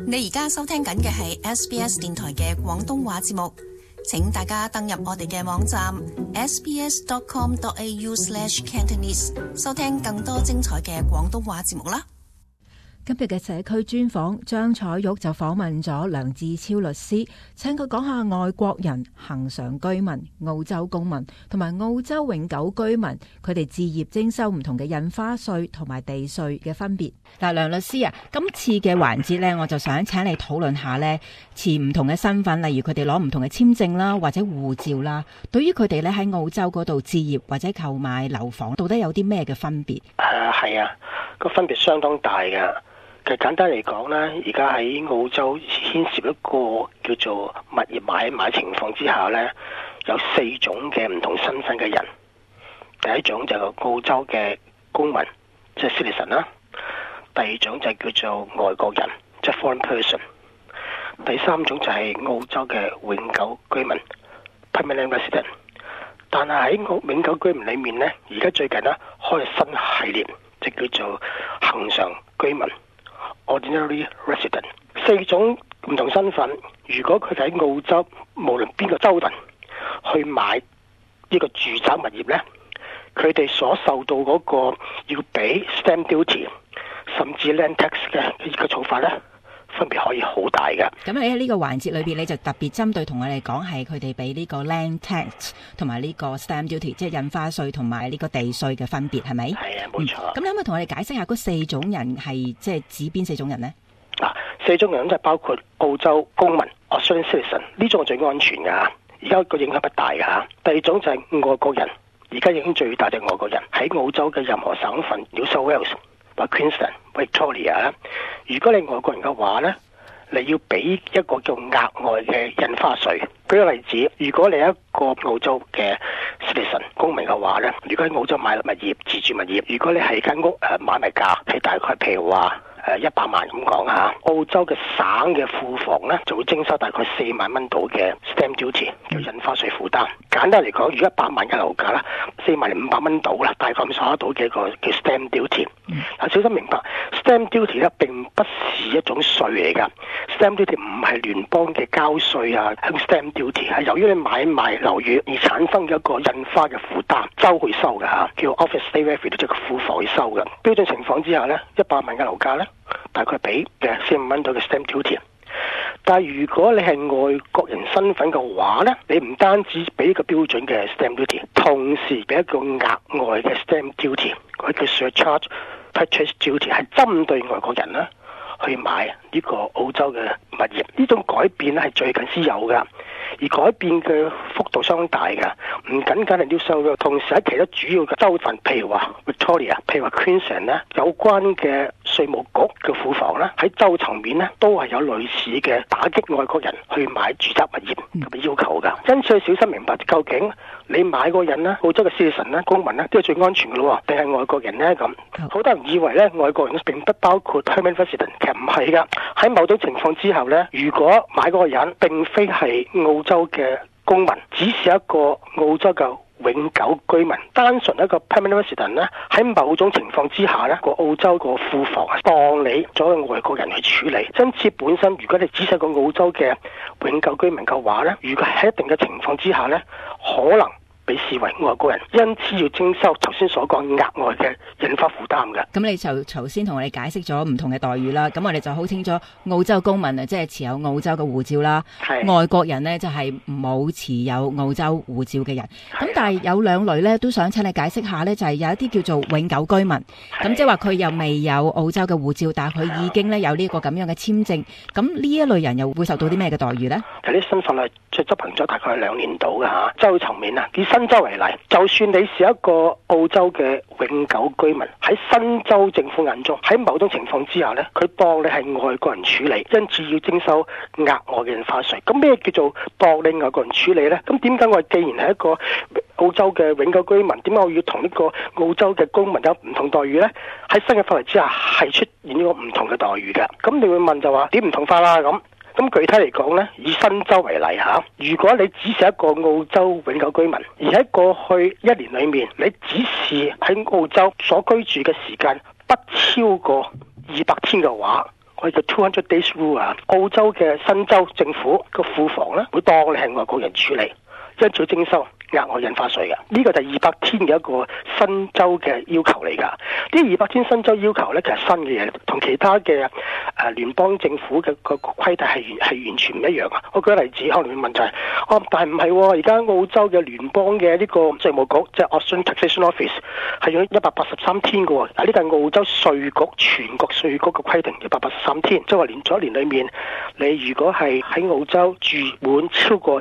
你而家收聽緊嘅係 SBS 電台嘅廣東話節目，請大家登入我哋嘅網站 sbs.com.au/cantonese 收聽更多精彩嘅廣東話節目啦。 今日嘅社區專訪，張彩玉就訪問咗梁志超律師，請佢講下外國人、恆常居民、澳洲公民同埋澳洲永久居民佢哋置業徵收唔同嘅印花稅同埋地稅嘅分別。嗱，梁律師啊，今次嘅環節呢，我就想請你討論下呢，持唔同嘅身份，例如佢哋攞唔同嘅簽證啦，或者護照啦，對於佢哋咧喺澳洲嗰度置業或者購買樓房，到底有啲咩嘅分別？ 係啊，個分別相當大㗎。其實簡單嚟講呢，而家喺澳洲牽涉一個叫做物業買賣情況之下呢，有4種嘅唔同身份嘅人。第一種就係澳洲嘅公民，即係 citizen 啦；第二種就係叫做外國人，即係 foreign person；第三種就係澳洲嘅永久居民 permanent resident。但係喺永久居民裏面呢，而家最近呢開新系列，即叫做恆常居民。Ordinary resident， 4種唔同身份，如果佢喺澳洲無論邊個州份去買呢個住宅物業呢，佢哋所受到嗰個要俾 stamp duty 甚至 land tax 嘅呢個做法呢，分別可以好大㗎。 咁喺呢個環節裏邊，你就特別針對同我哋講係佢哋俾呢個 land tax 同埋呢個 stamp duty， 即係印花稅同埋呢個地稅嘅分別，係咪？係啊，冇錯。咁你可唔可以同我哋解釋下嗰4種人係即係指邊4種人呢 ？4種人就包括澳洲公民 Australian citizen， 呢種係最安全㗎，而家個影響不大㗎。第二種就係外國人，而家影響最大就係外國人喺澳洲嘅任何省份 New South Wales 或 Queensland、Victoria。如果你外國人嘅話呢，你要俾一個叫額外嘅印花稅。舉個例子，如果你係一個澳洲嘅 citizen 公民嘅話呢，如果喺澳洲買物業、自住物業，如果你係間屋買賣價係大概譬如話100萬咁講下，澳洲嘅省嘅庫房呢就會徵收大概4萬蚊到嘅 stamp duty 叫印花稅負擔。簡單嚟講，如果100萬嘅樓價啦，40500蚊到啦，大概咁數得到嘅一個叫 stamp duty。小心明白 ，stamp duty 咧並不是一種稅嚟㗎。stamp duty 唔係聯邦嘅交稅啊，向 stamp duty 係由於你買賣樓宇而產生嘅一個印花嘅負擔，州去收㗎嚇，叫 Office State Revenue， 即係個庫房去收嘅。標準情況之下呢，100萬嘅樓價呢，大概俾嘅4蚊到嘅 stamp duty。但係如果你係外國人身份嘅話呢，你唔單止俾一個標準嘅 stamp duty， 同時俾一個額外嘅 stamp duty， 佢叫 surcharge purchase duty， 係針對外國人啦去買呢個澳洲嘅物業。呢種改變係最近先有㗎，而改變嘅幅度相當大㗎，唔僅僅係 New South Wales，同時喺其他主要嘅州份，譬如話 Victoria， 譬如話 Queensland 咧，有關嘅稅務局嘅庫房咧，喺州層面咧都係有類似嘅打擊外國人去買住宅物業咁嘅要求㗎。因此要小心明白，究竟你買嗰個人咧，澳洲嘅 citizen 咧，公民咧，都係最安全嘅咯，定係外國人咧咁？好多人以為咧，外國人並不包括 permanent resident， 其實唔係㗎。喺某種情況之後咧，如果買嗰個人並非係澳洲嘅公民，只是一個澳洲嘅永久居民，單純一個 permanent resident 咧，喺某種情況之下咧，個澳洲個庫房當你作為外國人去處理。因此本身如果你只係個澳洲嘅永久居民嘅話咧，如果喺一定嘅情況之下咧，可能被視為外國人，因此要徵收頭先所講額外嘅印花負擔嘅。 咁你就頭先同我哋解釋咗唔同嘅待遇啦，咁我哋就好清楚澳洲公民啊，即係持有澳洲嘅護照啦，外國人呢，就係冇持有澳洲護照嘅人。咁但係有兩類呢，都想請你解釋下呢，就係有一啲叫做永久居民，咁即係話佢又未有澳洲嘅護照，但係佢已經呢有呢個咁樣嘅簽證，咁呢一類人又會受到啲咩嘅待遇呢？ 其實啲身份係執行咗大概2年到嘅嚇，州層面啊，以新州為例，就算你是一個澳洲嘅永久居民，喺新州政府眼中，喺某種情況之下呢，佢當你係外國人處理，因此要徵收額外嘅印花稅。咁咩叫做當你外國人處理呢？咁點解我既然係一個澳洲嘅永久居民，點解我要同呢個澳洲嘅公民有唔同待遇呢？喺新嘅法例之下係出現呢個唔同嘅待遇嘅。咁你會問就話點唔同法啦咁具體嚟講呢，以新州為例嚇，如果你只是一個澳洲永久居民，而喺過去1年裏面，你只是喺澳洲所居住嘅時間不超過200天嘅話， 我哋叫200 days rule 啊。澳洲嘅新州政府個庫房咧會當你係外國人處理，因此徵收額外印花稅嘅。呢個就係200天嘅一個新州嘅要求嚟㗎。呢200天新州要求咧，其實新嘅嘢，同其他嘅聯邦政府嘅個規定係完全唔一樣啊！我舉個例子，可能會問就係，但係唔係喎？而家澳洲嘅聯邦嘅呢個稅務局，即係 Australian Taxation Office，係用183天嘅喎。呢個係澳洲稅局全國稅局嘅規定，183天，即係話連咗一年裡面，你如果係喺澳洲住滿超過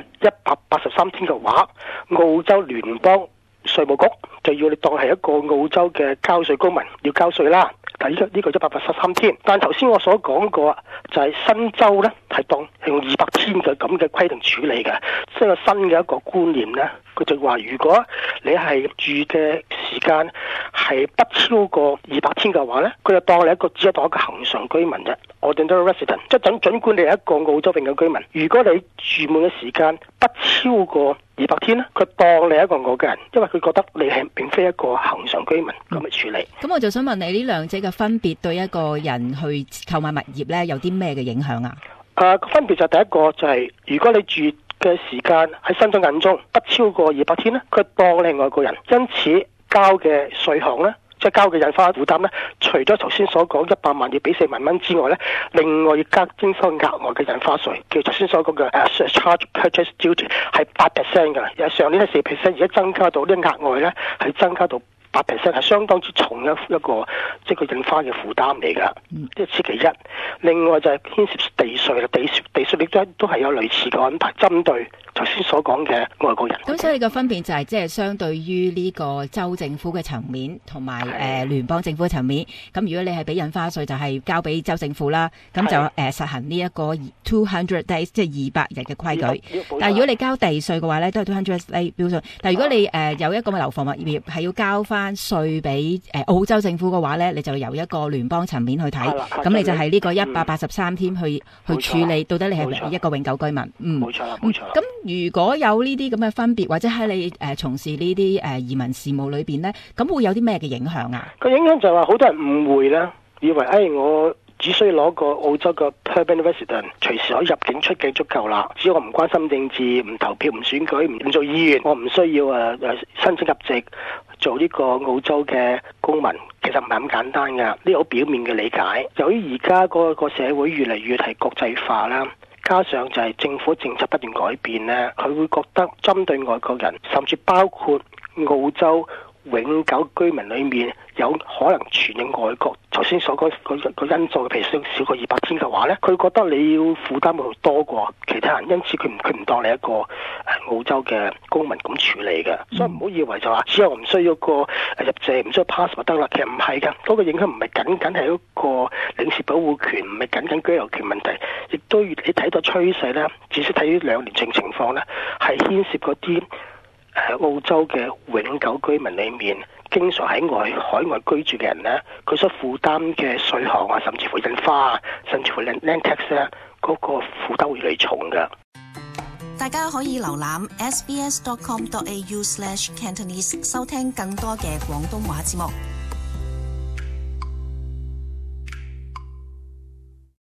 183天嘅話，澳洲聯邦稅務局就要你當係一個澳洲嘅交稅公民，要交稅啦。但係呢個183天，但頭先我所講過就係新州呢係當係用200天嘅咁嘅規定處理嘅，即係新嘅一個觀念呢，佢就話如果你係住嘅時間係不超過200天嘅話呢，佢就當你只係當一個恆常居民啫。Ordinary resident， 即係儘管你係一個澳洲永久居民，如果你住滿嘅時間不超過200天咧，佢當你係一個外國人，因為佢覺得你係並非一個恆常居民咁嚟處理。 咁我就想問你，呢兩者嘅分別對一個人去購買物業咧，有啲咩嘅影響啊？ 分別就第一個就係，如果你住嘅時間喺新州眼中不超過200天咧，佢當你係外國人，因此交嘅稅項咧，即係交嘅印花負擔咧，除咗頭先所講100萬要俾4萬蚊之外咧，另外要加徵收額外嘅印花稅，叫頭先所講嘅 Surcharge Purchase Duty 係8% 㗎，由上年係4%，而家增加到呢額外咧係增加到8%，係相當之重一個即係個印花嘅負擔嚟㗎。即係此其一。另外就係牽涉地稅啦，地稅亦都係有類似嘅安排，針對頭先所講嘅外國人。 咁所以個分別就係即係相對於呢個州政府嘅層面同埋聯邦政府嘅層面。咁如果你係俾印花稅，就係交俾州政府啦。咁就實行呢一個200 days 即係200日嘅規矩。但係如果你交地稅嘅話咧，都係200 days 標準。但係如果你有一個樓房物業係要交翻稅俾澳洲政府嘅話咧，你就由一個聯邦層面去睇。咁你就係呢個183天去處理，到底你係咪一個永久居民？ 冇錯啦，冇錯。 咁如果有呢啲咁嘅分別，或者喺你從事呢啲移民事務裏邊咧，咁會有啲咩嘅影響啊？ 個影響就係話好多人誤會啦，以為我只需要攞個澳洲嘅 permanent resident， 隨時可以入境出境足夠啦。只要我唔關心政治、唔投票、唔選舉、唔做議員，我唔需要申請入籍做呢個澳洲嘅公民。其實唔係咁簡單㗎，呢個好表面嘅理解。由於而家個社會越嚟越係國際化啦，加上就係政府政策不斷改變咧，佢會覺得針對外國人，甚至包括澳洲永久居民裏面有可能傳入外國，頭先所講個因素，譬如少過200天嘅話咧，佢覺得你要負擔會多過其他人，因此佢唔當你一個澳洲嘅公民咁處理嘅。所以唔好以為就話只有我唔需要個入籍，唔需要 pass 就得啦。其實唔係㗎，嗰個影響唔係僅僅係一個領事保護權，唔係僅僅居留權問題，亦都你睇到趨勢咧，至少睇呢2年情況咧，係牽涉嗰啲澳洲嘅永久居民裏面，經常喺海外居住嘅人呢，佢所負擔嘅稅項啊，甚至乎印花啊，甚至乎 land tax 咧，嗰個負擔會越嚟越重㗎。 大家可以瀏覽 sbs.com.au/Cantonese 收聽更多嘅廣東話節目。